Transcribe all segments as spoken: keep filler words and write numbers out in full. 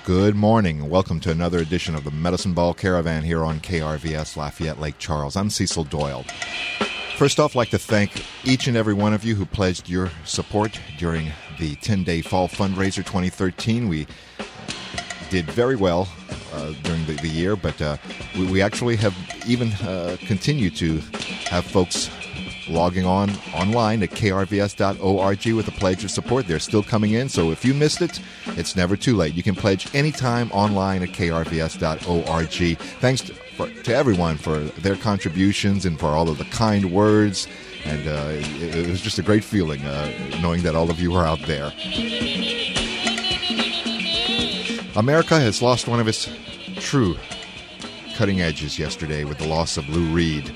Good morning. Welcome to another edition of the Medicine Ball Caravan here on K R V S Lafayette Lake Charles. I'm Cecil Doyle. First off, I'd like to thank each and every one of you who pledged your support during the ten-day Fall Fundraiser twenty thirteen. We did very well uh, during the, the year, but uh, we, we actually have even uh, continued to have folks logging on online at k r v s dot org with a pledge of support. They're still coming in, so if you missed it, it's never too late. You can pledge anytime online at k r v s dot org. Thanks to, for, to everyone for their contributions and for all of the kind words, and uh, it, it was just a great feeling uh, knowing that all of you are out there. America has lost one of its true cutting edges yesterday with the loss of Lou Reed.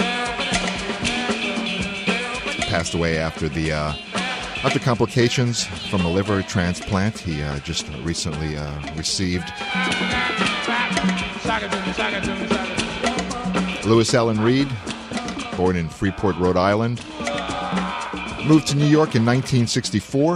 Passed away after the uh, after complications from a liver transplant he uh, just recently uh, received. Lewis Allen Reed, born in Freeport, Rhode Island, moved to New York in nineteen sixty-four,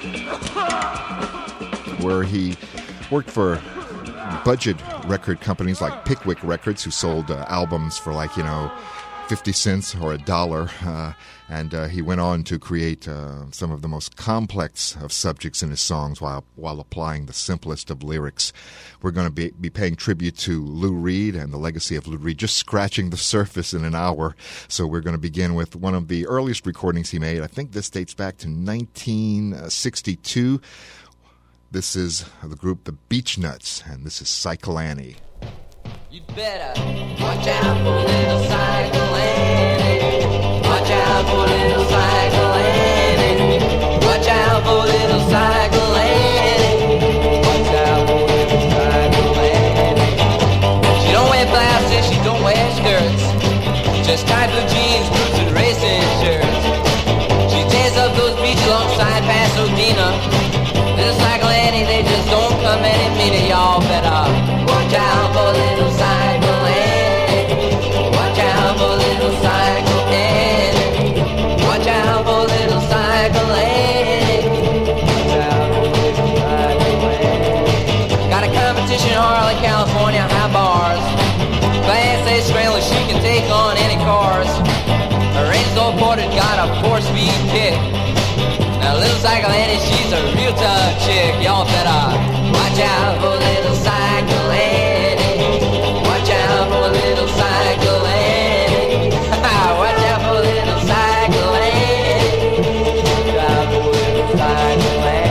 where he worked for budget record companies like Pickwick Records, who sold uh, albums for like, you know, fifty cents or a dollar, uh, and uh, he went on to create uh, some of the most complex of subjects in his songs while while applying the simplest of lyrics. We're going to be, be paying tribute to Lou Reed and the legacy of Lou Reed, just scratching the surface in an hour. So we're going to begin with one of the earliest recordings he made. I think this dates back to nineteen sixty-two. This is the group The Beachnuts, and this is Cycle Annie. You better watch out for little Cycle Annie. Watch out for little Cycle Annie. Watch out for little Cycle Annie. Watch out for little Cycle Annie. She don't wear blouses, she don't wear skirts. Just tight blue jeans, boots, and racing shirts. She tears up those beaches alongside Pasadena. Little Cycle Annie, they just don't come any meaner. Y'all better watch out for little Cycle Annie. Watch out for little Cycle Annie. Watch out for little Cycle Annie. Watch out for little Cycle Annie. Got a competition in Harlan, California, high bars. Class A trailer, she can take on any cars. Her range old porter got a four-speed kick. Now little Cycle Annie, she's a real tough chick. Y'all better watch out for little Cycle Annie. Watch out for little Cycle Annie. Watch out for little Cycle Annie. Watch out for little Cycle Annie.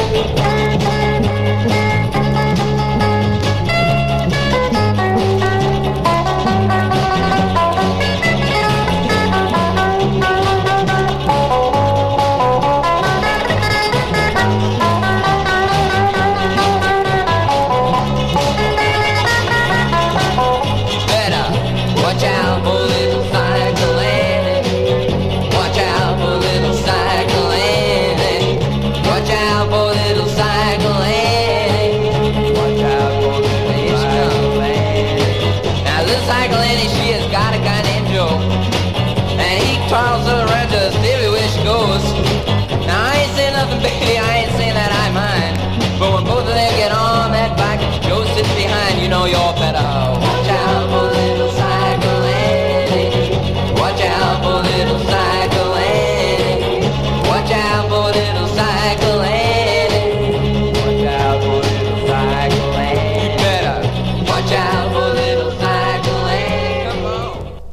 Charles around just everywhere she goes. Now I ain't saying nothing, baby, I ain't saying that I mind. But when both of them get on that bike, Joe sits behind, you know you're better. Watch out for little Cycle Annie. Watch out for little Cycle Annie. Watch out for little Cycle Annie. Watch out for little Cycle Annie. You better watch out for little Cycle Annie. Come on.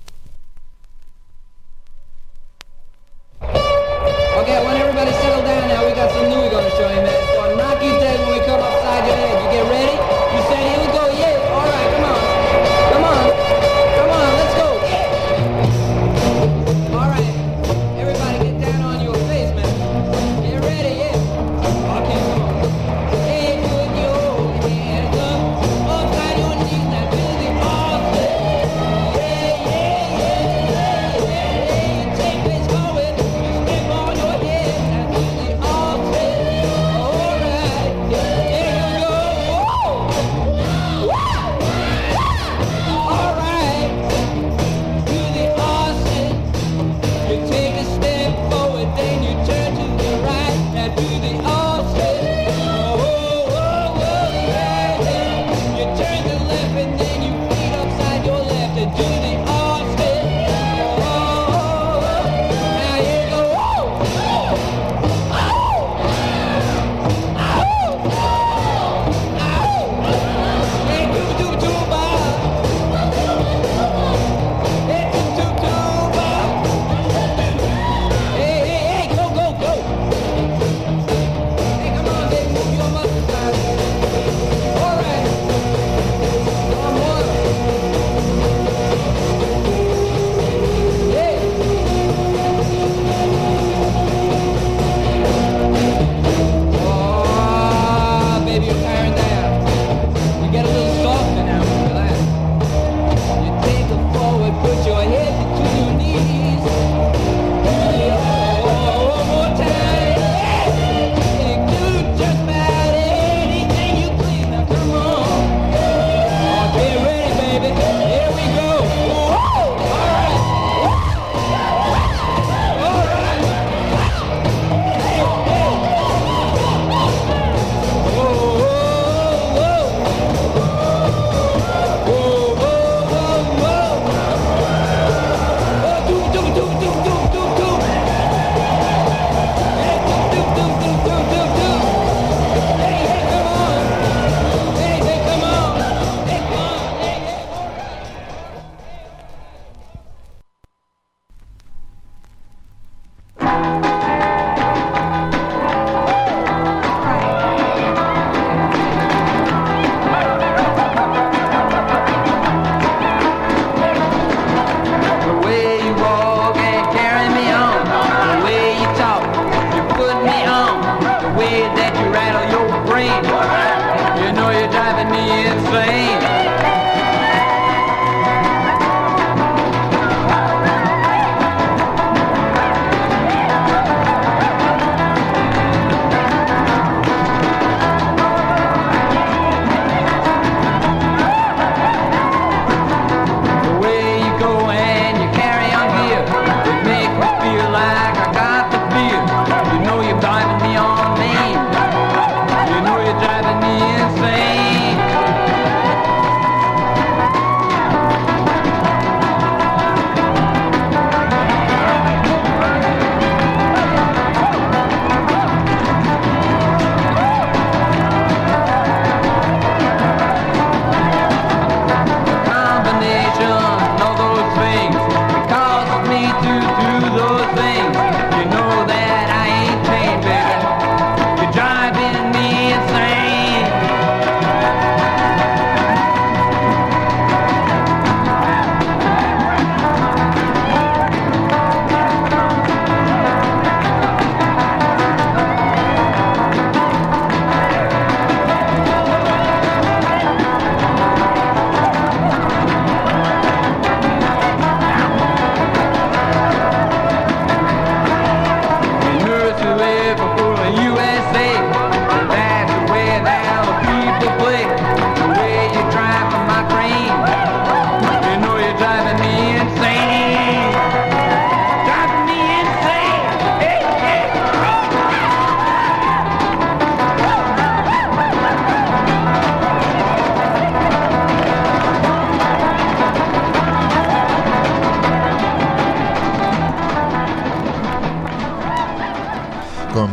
Okay, when everybody settle down now, we got some new we're gonna show you, man. It's gonna knock you dead when we come upside your head. You get ready? You said here we go, yeah. All right, come on.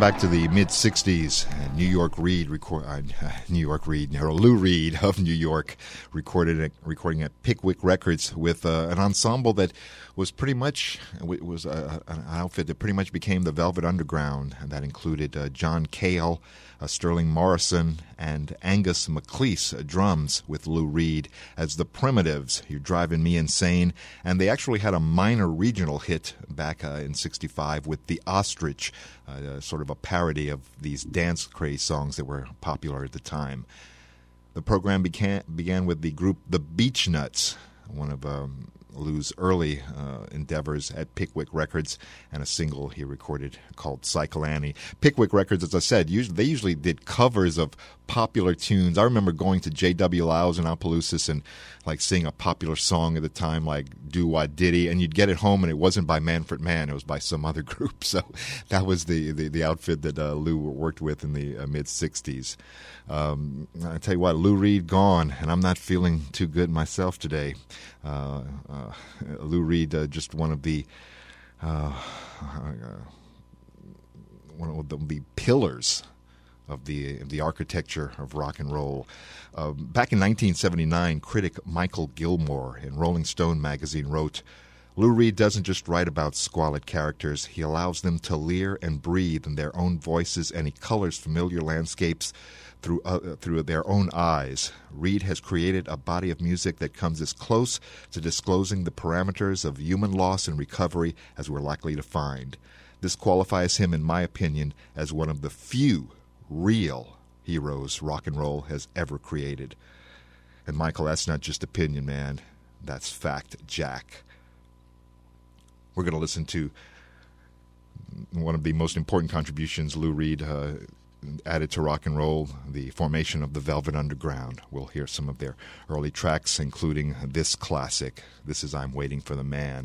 back to the mid sixties. New York Reed, record, uh, New York Reed, or Lou Reed of New York, recorded at, recording at Pickwick Records with uh, an ensemble that was pretty much it was uh, an outfit that pretty much became the Velvet Underground, and that included uh, John Cale, uh, Sterling Morrison, and Angus McLeese uh, drums with Lou Reed as the Primitives. You're Driving Me Insane, and they actually had a minor regional hit back uh, in sixty-five with The Ostrich, uh, sort of a parody of these dance craze songs that were popular at the time. The program began began with the group The Beachnuts, one of um, Lou's early uh, endeavors at Pickwick Records, and a single he recorded called Cycle Annie. Pickwick Records, as I said, usually, they usually did covers of popular tunes. I remember going to J W. Lyle's in Opelousas and like seeing a popular song at the time like Do Wah Diddy, and you'd get it home and it wasn't by Manfred Mann, it was by some other group. So that was the, the, the outfit that uh, Lou worked with in the uh, mid-sixties. Um, I tell you what, Lou Reed gone, and I'm not feeling too good myself today. Uh, uh, Lou Reed, uh, just one of the uh, uh, one of the, the pillars of the the architecture of rock and roll. Uh, back in nineteen seventy-nine, critic Michael Gilmore in Rolling Stone magazine wrote, "Lou Reed doesn't just write about squalid characters. He allows them to leer and breathe in their own voices, and he colors familiar landscapes through uh, through their own eyes. Reed has created a body of music that comes as close to disclosing the parameters of human loss and recovery as we're likely to find. This qualifies him, in my opinion, as one of the few real heroes rock and roll has ever created." And Michael, that's not just opinion, man. That's fact, Jack. We're going to listen to one of the most important contributions Lou Reed uh, added to rock and roll, the formation of the Velvet Underground. We'll hear some of their early tracks, including this classic. This is I'm Waiting for the Man.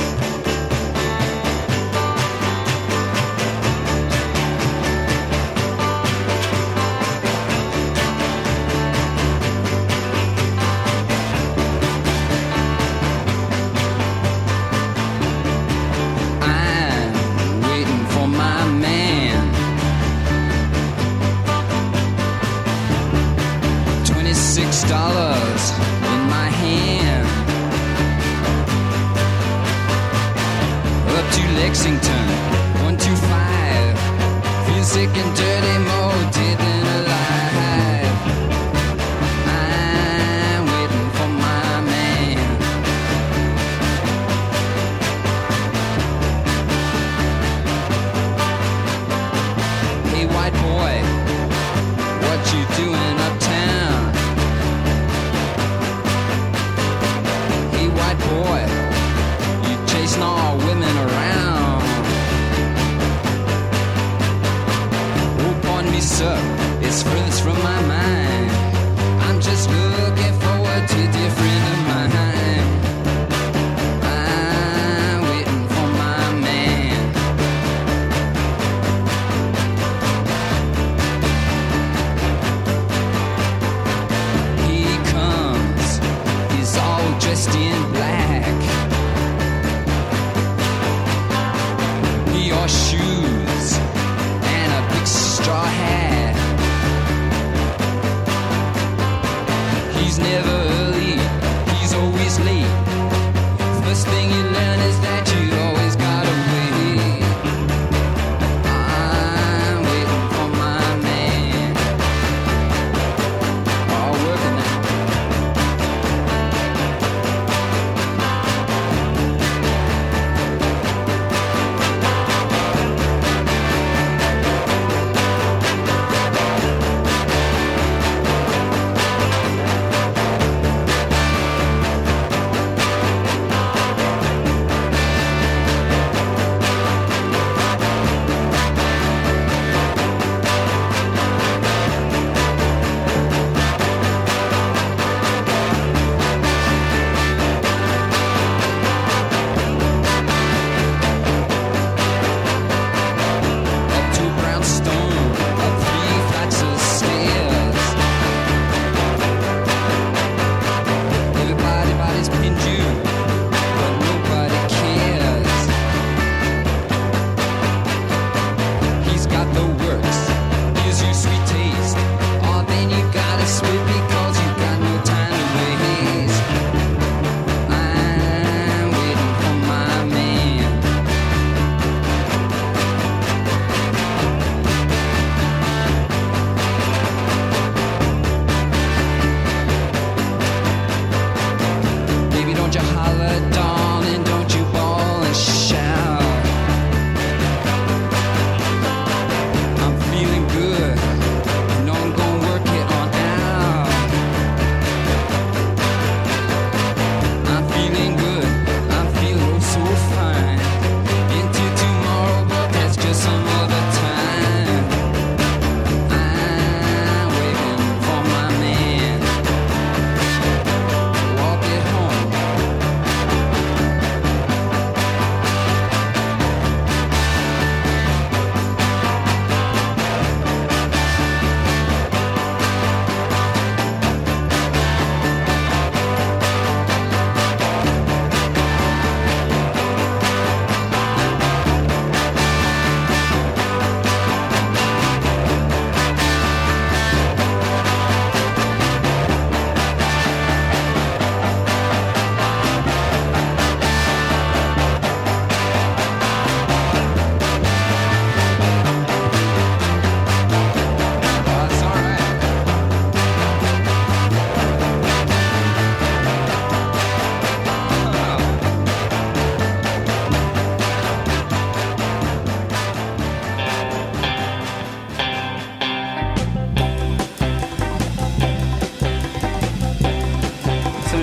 Dollars in my hand, up to Lexington, one two five. Feel sick and dirty, more dead than alive. I'm waiting for my man. Hey, white boy, what you doing uptown? Boy, you chasing all women around. Oh, pardon me, sir, it's furthest from my mind. I'm just looking forward to a dear friend of mine. I'm waiting for my man. He comes, he's all dressed in black. He wore shoes and a big straw hat.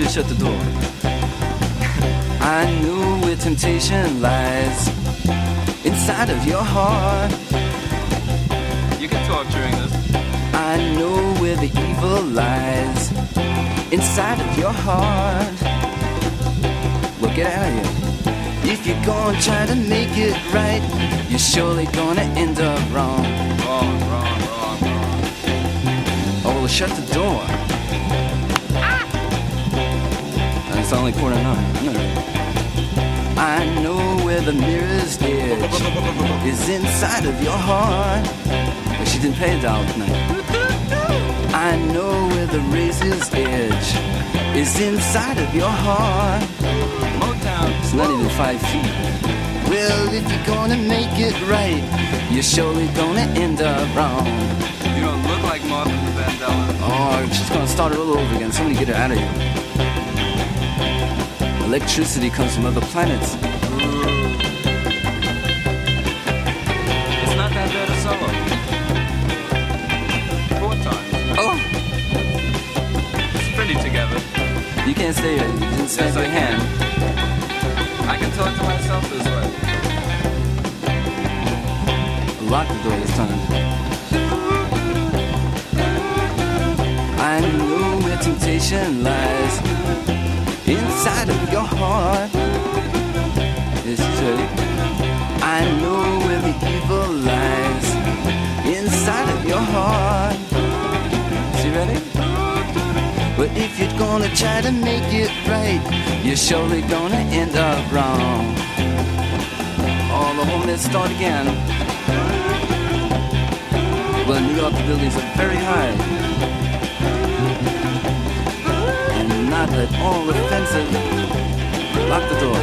shut the door. I know where temptation lies inside of your heart. You can talk during this. I know where the evil lies inside of your heart. Well, get out of here. If you're gonna try to make it right, you're surely gonna end up wrong. Wrong, wrong, wrong, wrong. Oh, well, shut the door. Ah! It's only quarter nine. I know where the mirror's edge is inside of your heart. But she didn't pay a dollar tonight. I know where the razor's edge is inside of your heart. Motown. It's not even five feet. Well, if you're gonna make it right, you're surely gonna end up wrong. You don't look like Martha Vandella. Oh, she's gonna start it all over again. Somebody get her out of here. Electricity comes from other planets. It's not that bad a solo. Four times. Oh, It's pretty together. you can't stay here. You didn't snap Yes, I your hand. I can talk to myself this way. Lock the door this time. I know where temptation lies inside of your heart. This is it. I know where the evil lies inside of your heart. Is he ready? But if you're gonna try to make it right, you're surely gonna end up wrong. Oh, the whole mess start again. Well, in New York, the buildings are very high and not at all offensive. Lock the door.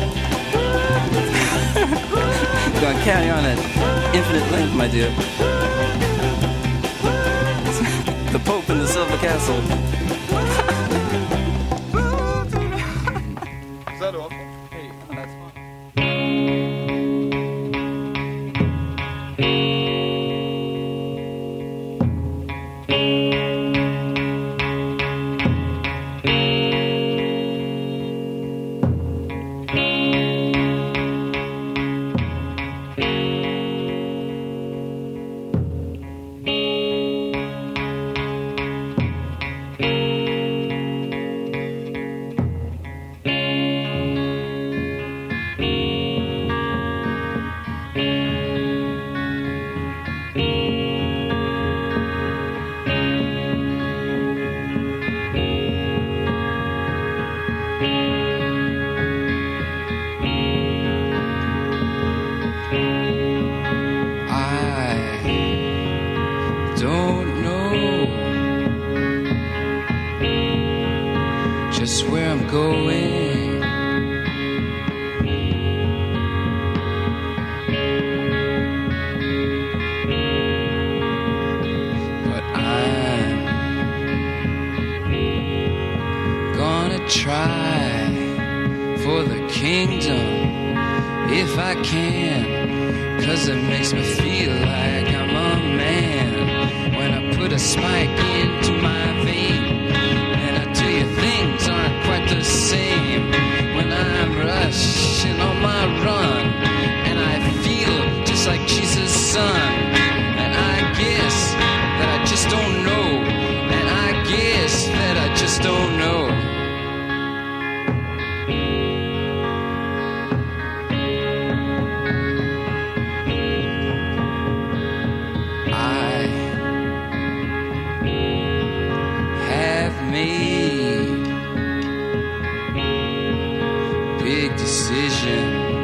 Gonna carry on at infinite length, my dear. The Pope in the Silver Castle. Is that awful? Hey, that's fine. Just where I'm going. But I'm gonna try for the kingdom if I can, 'cause it makes me feel like I'm a man when I put a spike into my vein. Things aren't quite the same when I'm rushing on my run, and I feel just like Jesus' son. And I guess that I just don't know, and I guess that I just don't know. I have made big decision.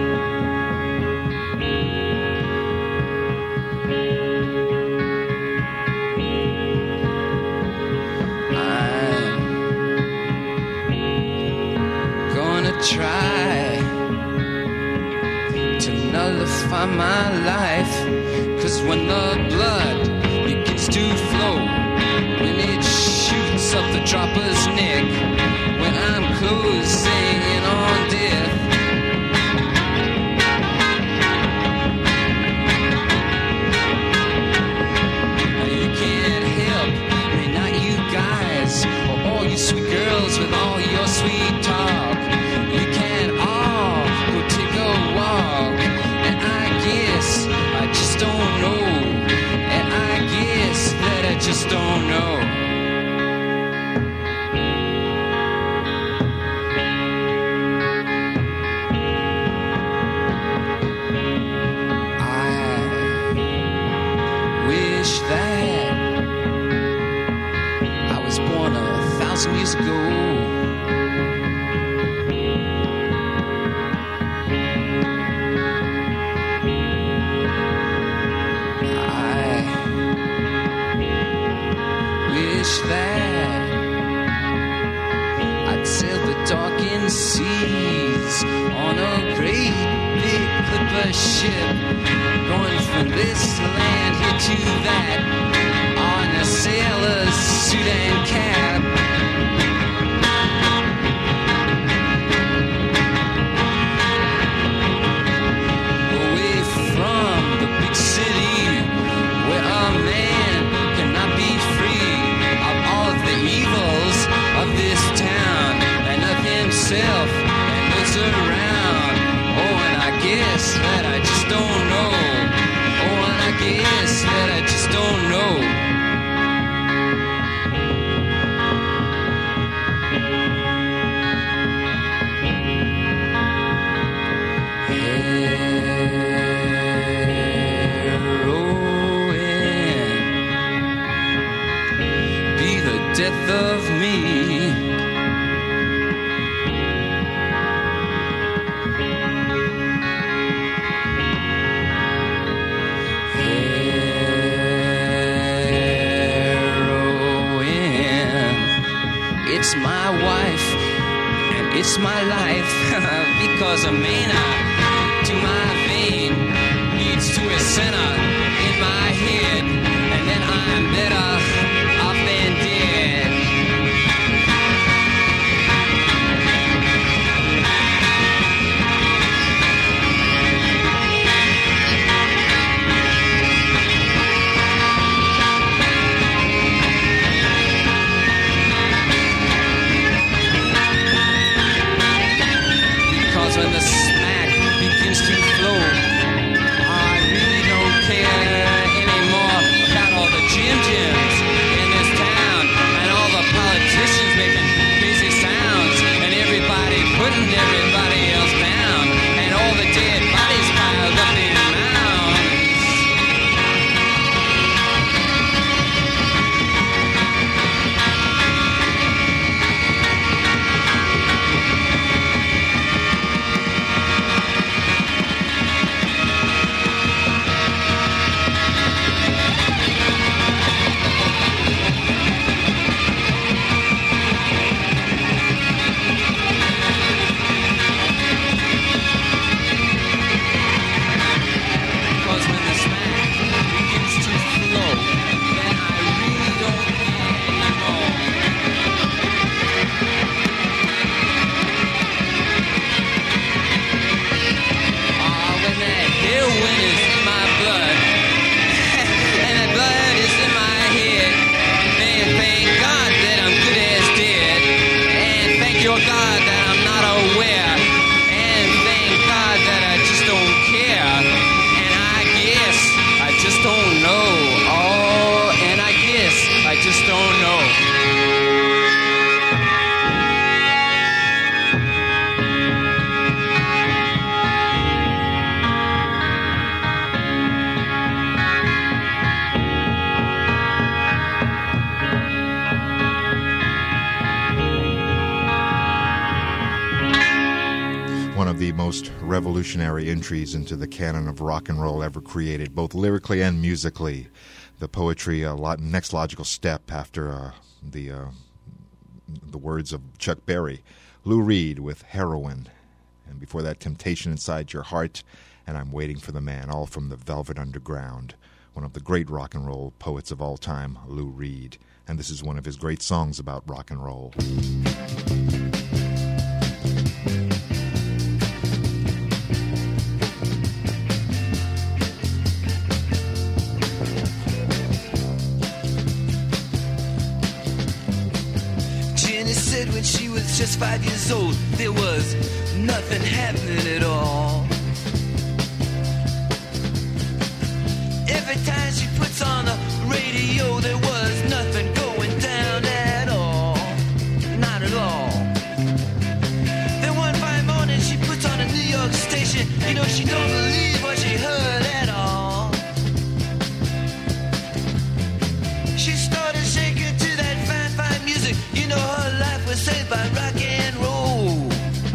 I'm gonna try to nullify my life, 'cause when the blood begins to flow, when it shoots up the dropper's neck, when I'm closing in on death, you can't help me, not you guys, or all you sweet girls with all your just don't know. That I was born a thousand years ago. I wish that I'd sail the darkened seas on a great big clipper ship, going from this land here to that, on a sailor's suit and cap. Away from the big city, where a man cannot be free of all of the evils of this town, and of himself and looks around. Oh, and I guess that I just don't know. Oh, and I guess that I just don't know. Heroin be the death of me. It's my wife, and it's my life, because a mana to my vein leads to a center in my head, and then I'm better off than dead. When the smack begins to flow, I really don't care anymore about all the Jim Jims in this town, and all the politicians making crazy sounds, and everybody putting everybody else down, and all the dead bodies piled up in mounds. Revolutionary entries into the canon of rock and roll ever created, both lyrically and musically. The poetry, a lot, next logical step after uh, the uh, the words of Chuck Berry. Lou Reed with Heroin, and before that, Temptation Inside Your Heart, and I'm Waiting for the Man, all from the Velvet Underground. One of the great rock and roll poets of all time, Lou Reed, and this is one of his great songs about rock and roll. When she was just five years old, there was nothing happening at all. Every time she puts on the radio, there was nothing She started shaking to that fine, fine music. You know her life was saved by rock and roll.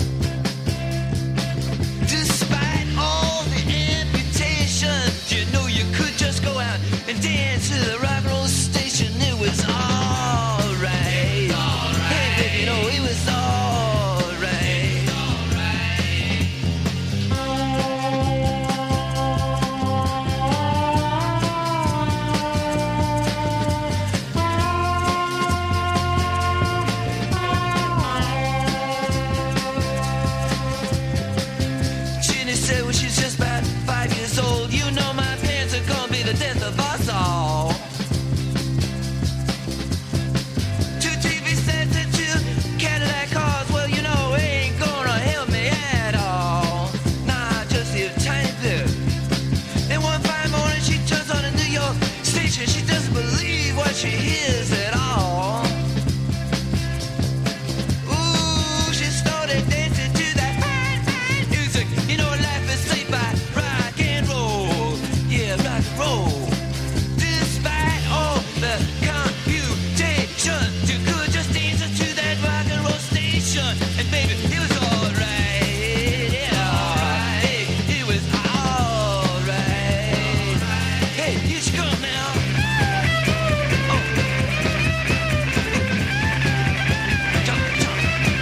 Despite all the amputations, you know you could just go out and dance to the rock and roll station. It was alright. Hey, baby, you know it was alright. Ginny said when she's just about five years old, you know my parents are gonna be the death of us all. Two T V sets and two Cadillac cars, well, you know, it ain't gonna help me at all. Nah, just a tiny bit. And one fine morning she turns on a New York station. She doesn't believe what she hears at all. Ooh, she started dancing to that fine, fine music. You know, life is saved by rock and roll. Yeah, rock and roll. Despite all the computations, you could just dance to that rock and roll station. And baby, it was alright. Yeah, hey, it was alright. Hey, here she comes now. Oh. Jump, jump.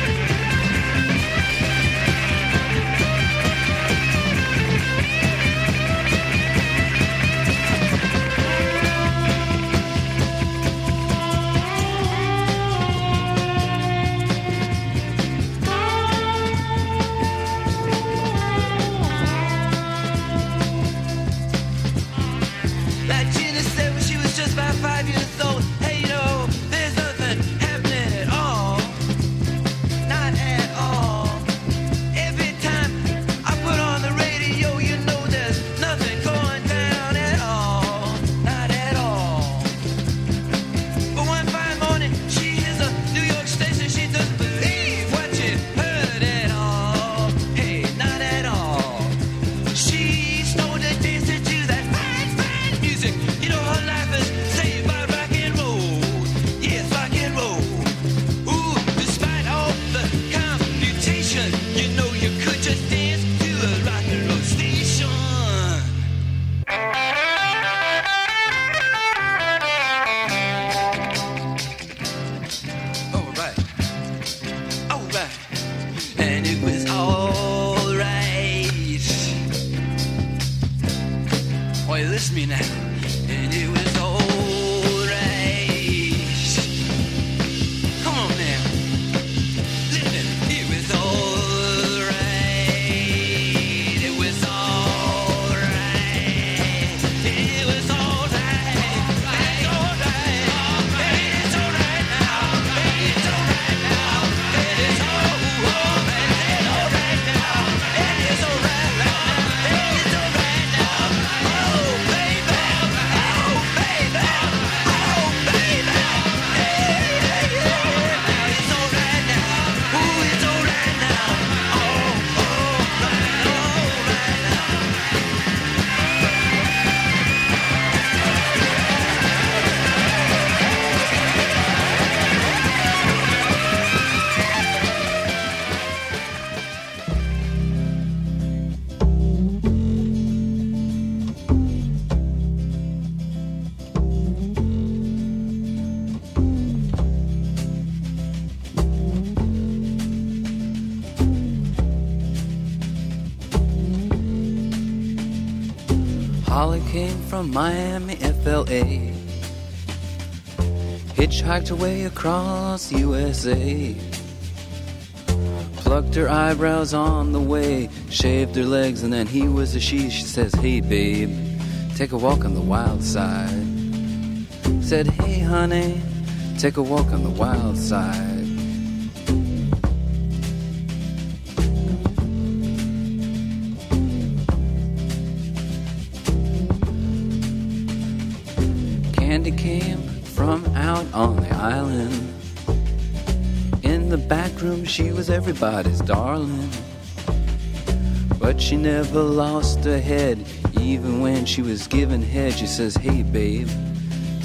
Like Gina said when she was just about five years old, hey, you know, there's nothing happening at all. Not at all. Every time I put on the radio, you know there's nothing going down at all. Not at all. But one fine morning, she hears a New York station. She doesn't believe what she heard at all. Hey, not at all. She started dancing to that fine, fine music. You know her life is saved by rock and roll. Yes, rock and roll. Ooh, despite all the computation, you know you could just dance to a rock and roll station. Alright. Alright. And it was alright. Oh, you listen to me now. And it was alright. Come on now. Listen, it was alright. It was alright. It was alright. It's alright. It's alright now. It's alright now. It is alright. It's alright now. It is alright now. It's alright now. Oh, baby. Oh, baby. Oh, baby. Hey, hey, hey. It's alright now. Ooh, it's alright now. Oh, alright, alright now. Holly came from Miami, F L A. Hitchhiked her way across U S A. Plucked her eyebrows on the way, shaved her legs, and then he was a she. She says, hey babe, take a walk on the wild side. Said, hey honey, take a walk on the wild side. Candy came from out on the island. In the back room she was everybody's darling. But she never lost her head. Even when she was giving head, she says, hey babe,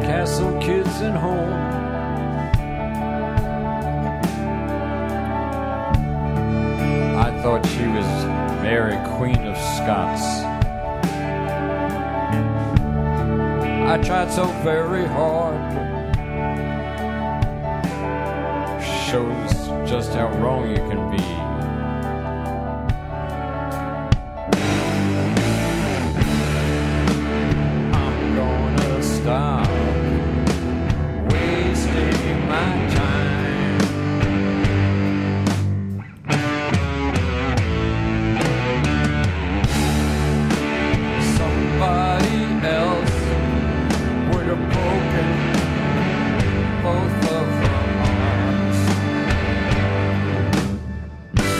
castle kids and home. I thought she was Mary, Queen of Scots. I tried so very hard. Shows just how wrong you can be. I'm gonna stop wasting my time. Somebody else would have broken both of her arms.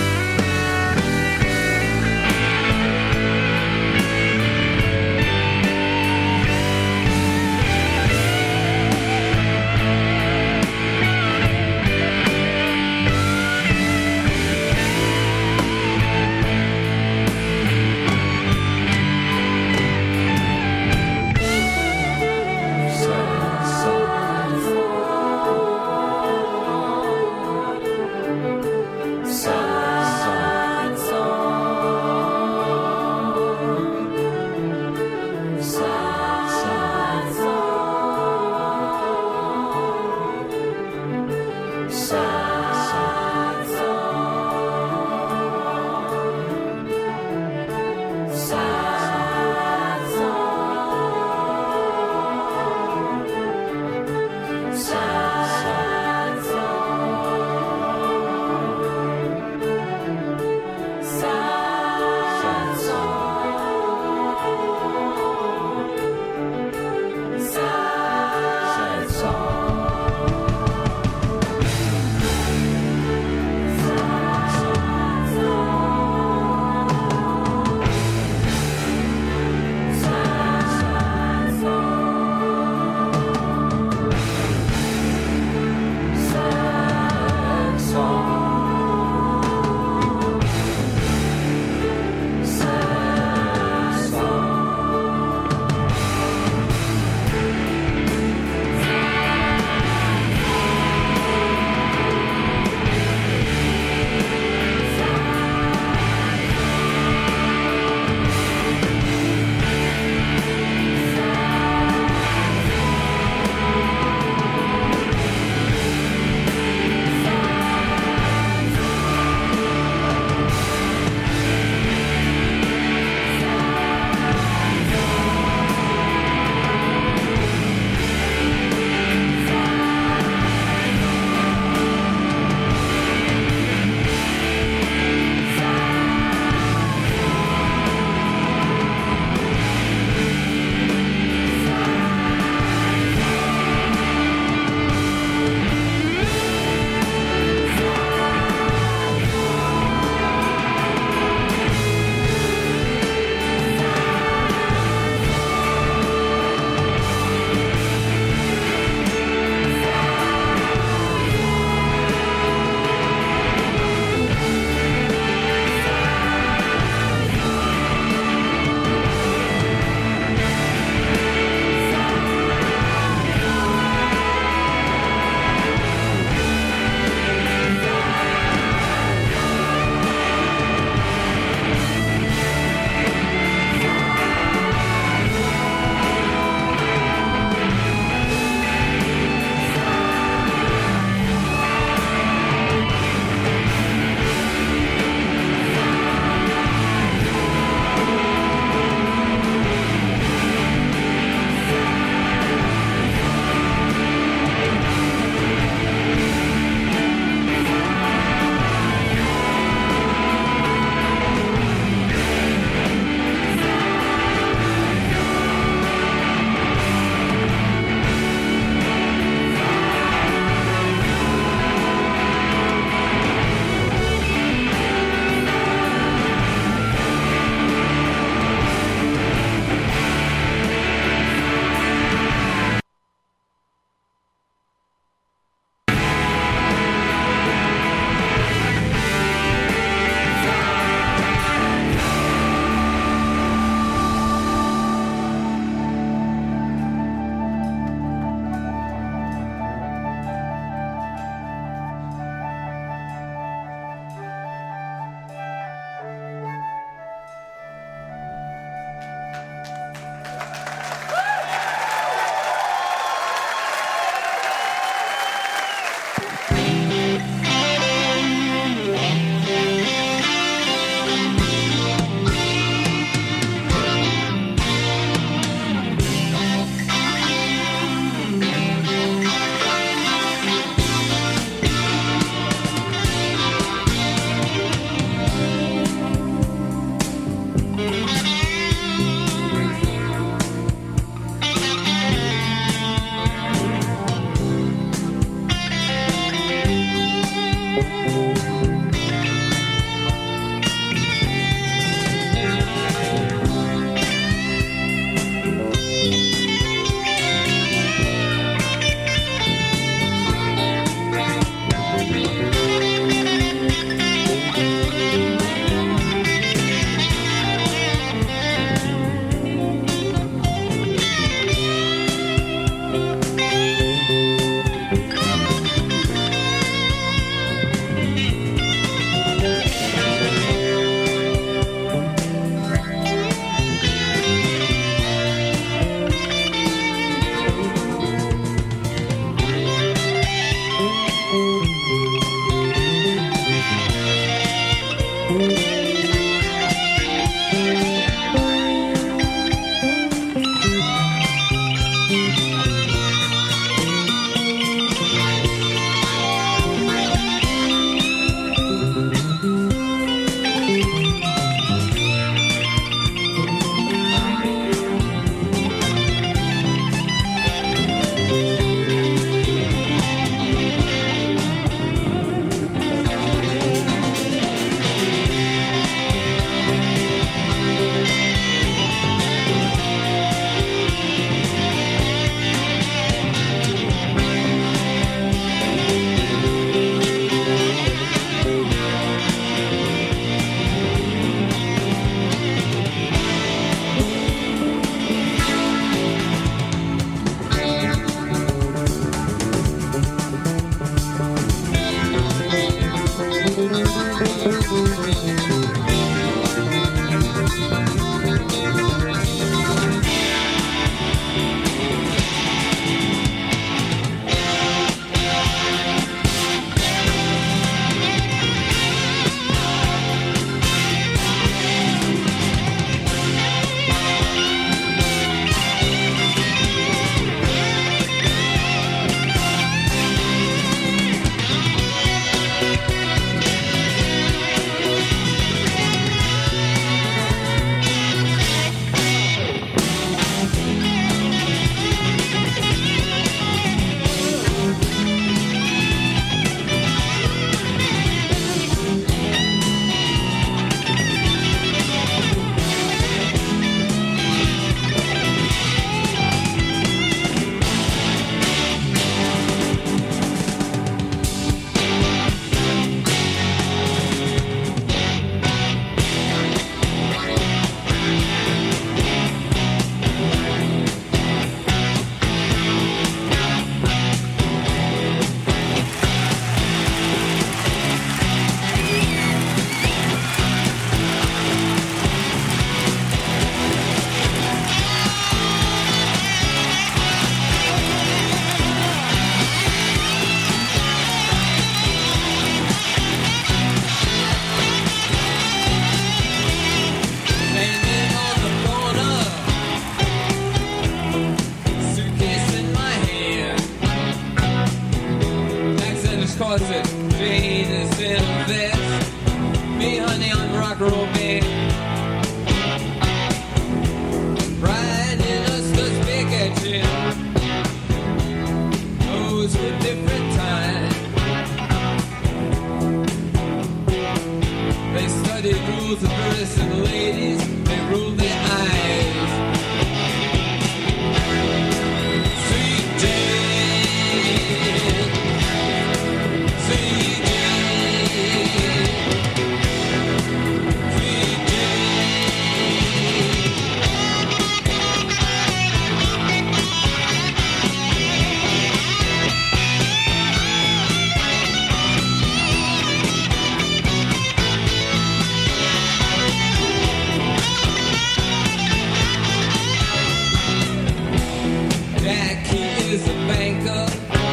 is a banker.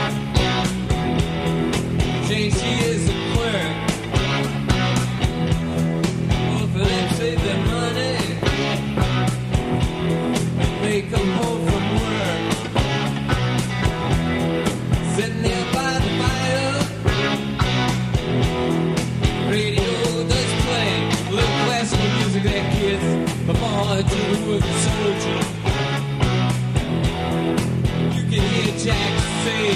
Jane, she is a clerk. Both of them save their money when they come home from work. Sitting there by the fire, radio does play a little classical music there, kids. From all to the wooden soldier, you can hear Jack say,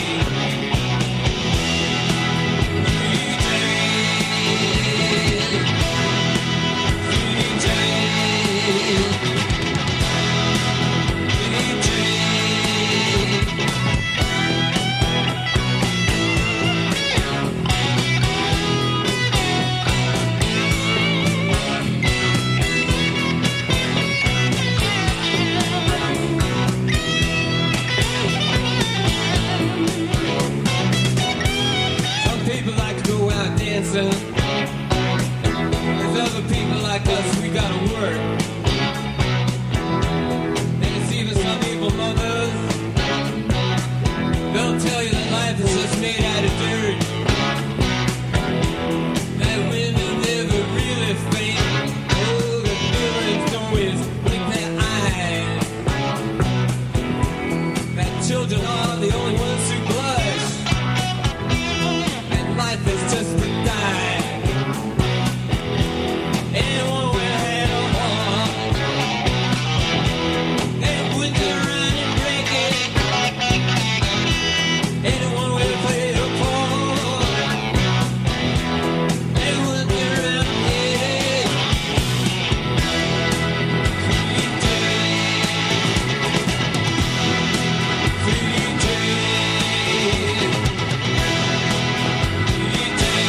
Free Jane, Free Jane, Free Jane. There's other people like us, we gotta work. There's even some evil mothers, they'll tell you that life is just made out of dirt, that women never really faint. Oh, the villains don't always blink their eyes, that children are the only ones who blush, and life is just a die. Anyone with a head on war, they would turn around and break it. Anyone with a play to fall, they would turn around and hit it. Free Jane, Free Jane, Free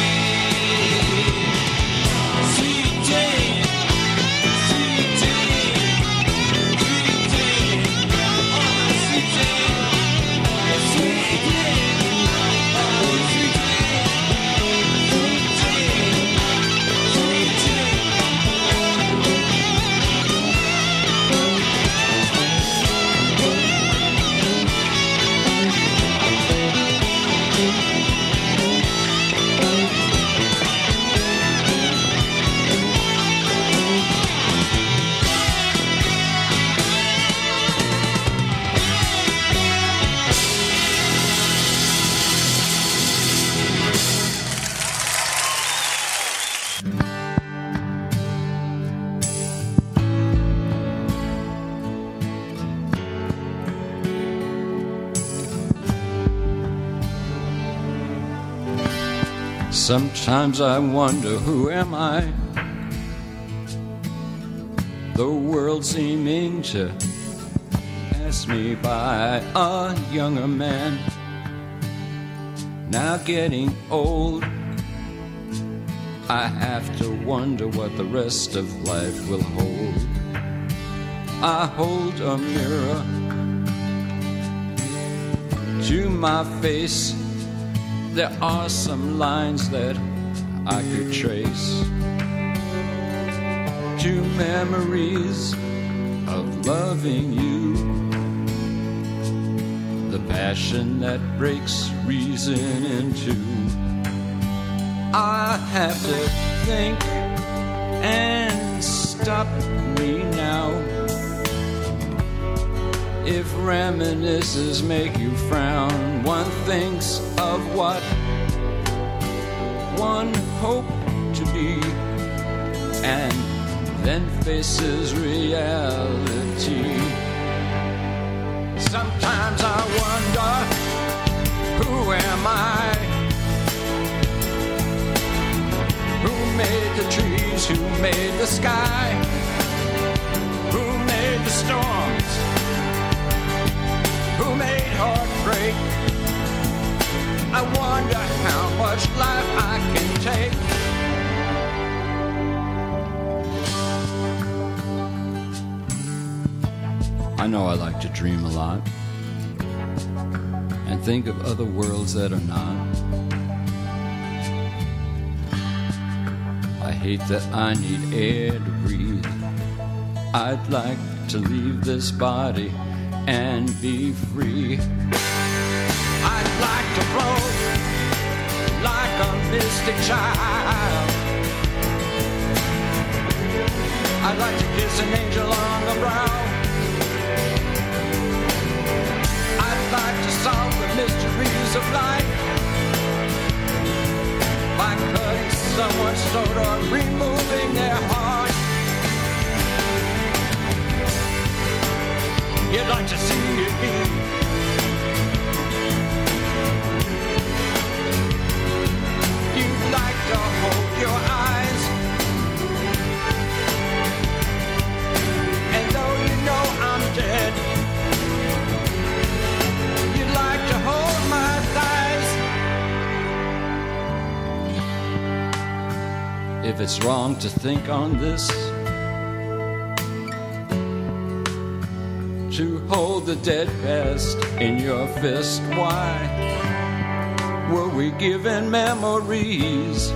Jane. Sweet Jane, Sweet Jane, Sweet Jane, oh my sweet Jane, Sweet Jane, oh sweet Jane, Sweet Jane, Sweet Jane. Sometimes I wonder, who am I? The world seeming to pass me by. A younger man, now getting old. I have to wonder what the rest of life will hold. I hold a mirror to my face. There are some lines that I could trace to memories of loving you, the passion that breaks reason in two. I have to think and stop me now. If reminiscences make you frown, one thinks of what one hoped to be, and then faces reality. Sometimes I wonder, who am I? Who made the trees? Who made the sky? Who made the storms? Who made heartbreak? I wonder how much life I can take. I know I like to dream a lot and think of other worlds that are not. I hate that I need air to breathe. I'd like to leave this body and be free. I'd like to float like a mystic child. I'd like to kiss an angel on the brow. I'd like to solve the mysteries of life by cutting someone's throat or removing their heart. You'd like to see it be. You'd like to hold your eyes, and though you know I'm dead, you'd like to hold my thighs. If it's wrong to think on this, to hold the dead past in your fist, why were we given memories?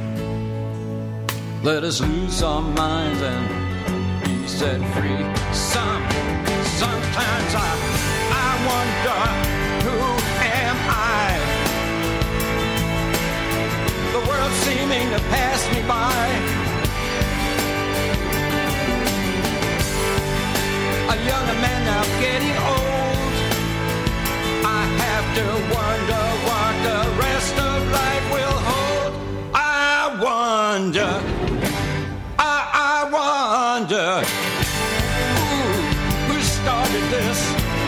Let us lose our minds and be set free. Some, sometimes I, I wonder, who am I? The world seeming to pass me by. A young man now getting old. I have to wonder what the rest of life will hold. I wonder, I, I wonder, who, who started this?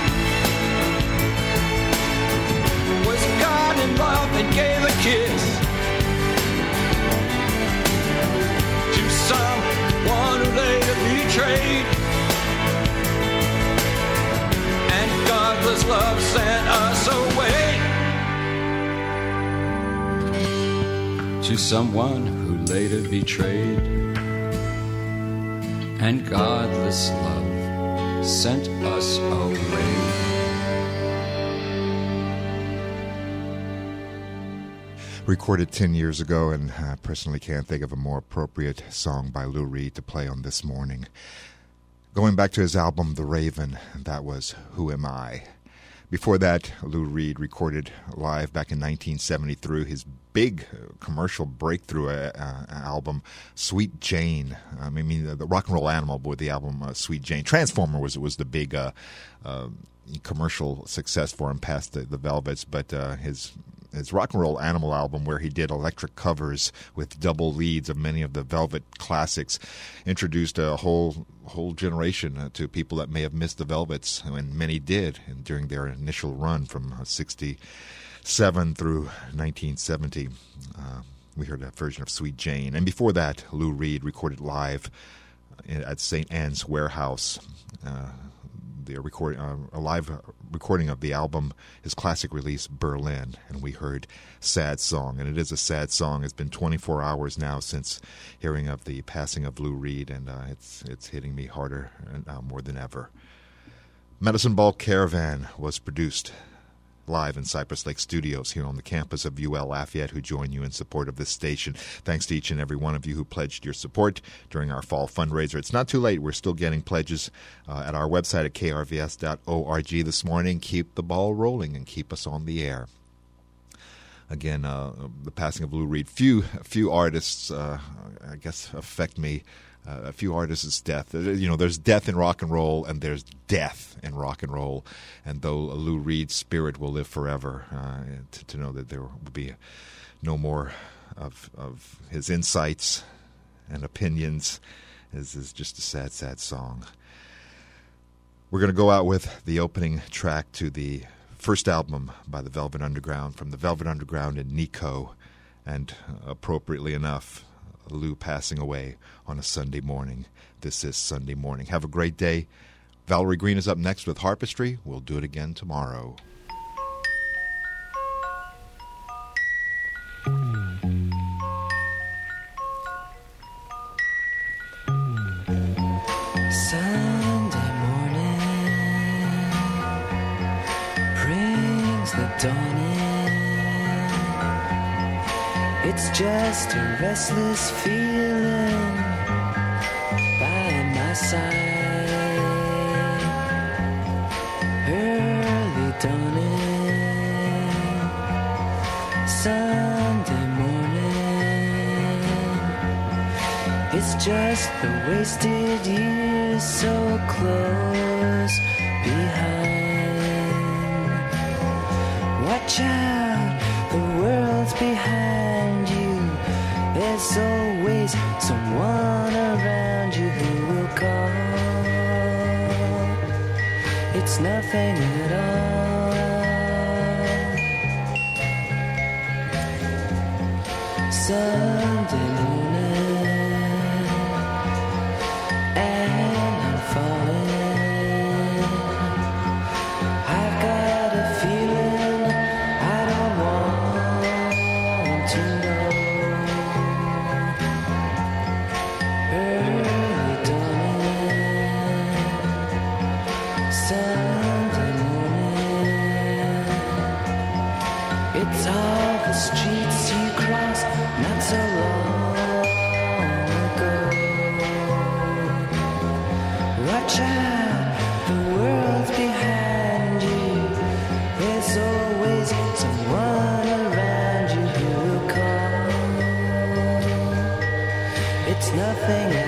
Was God involved and gave a kiss to someone who later betrayed? Godless love sent us away to someone who later betrayed, and godless love sent us away. Recorded ten years ago, and I personally can't think of a more appropriate song by Lou Reed to play on this morning. Going back to his album, The Raven, that was Who Am I? Before that, Lou Reed recorded live back in nineteen seventy-three his big commercial breakthrough uh, album, Sweet Jane. I mean, the, the Rock and Roll Animal with the album uh, Sweet Jane. Transformer was was the big uh, uh, commercial success for him past the, the Velvets, but uh, his... his Rock and Roll Animal album, where he did electric covers with double leads of many of the Velvet classics, introduced a whole whole generation uh, to people that may have missed the Velvets, and many did and during their initial run from uh, sixty-seven through nineteen seventy. Uh, we heard that version of Sweet Jane. And before that, Lou Reed recorded live at Saint Anne's Warehouse. Uh, the record, uh, a live recording of the album, his classic release, Berlin, and we heard Sad Song. And it is a sad song. It's been twenty-four hours now since hearing of the passing of Lou Reed, and uh, it's it's hitting me harder uh, more than ever. Medicine Ball Caravan was produced live in Cypress Lake Studios here on the campus of U L Lafayette, who join you in support of this station. Thanks to each and every one of you who pledged your support during our fall fundraiser. It's not too late. We're still getting pledges uh, at our website at k r v s dot org this morning. Keep the ball rolling and keep us on the air. Again, uh, the passing of Lou Reed. Few, few artists, uh, I guess, affect me. Uh, a few artists' death. You know, there's death in rock and roll, and there's death in rock and roll. And though Lou Reed's spirit will live forever, uh, to, to know that there will be no more of of his insights and opinions is, is just a sad, sad song. We're going to go out with the opening track to the first album by the Velvet Underground, from the Velvet Underground and Nico, and appropriately enough, Lou passing away on a Sunday morning. This is Sunday Morning. Have a great day. Valerie Green is up next with Harpistry. We'll do it again tomorrow. Sunday morning brings the dawn in. It's just a restless feeling by my side. Early dawning, It's just the wasted years so close behind. Watch out, the world's behind you. There's always someone around you who will call. It's nothing at all. Sunday morning, and I'm falling. I've got a feeling I don't want to know. Early dawning, Sunday morning. It's all the streets you crossed not so long ago. Watch out, the world's behind you. There's always someone around you who will call. It's nothing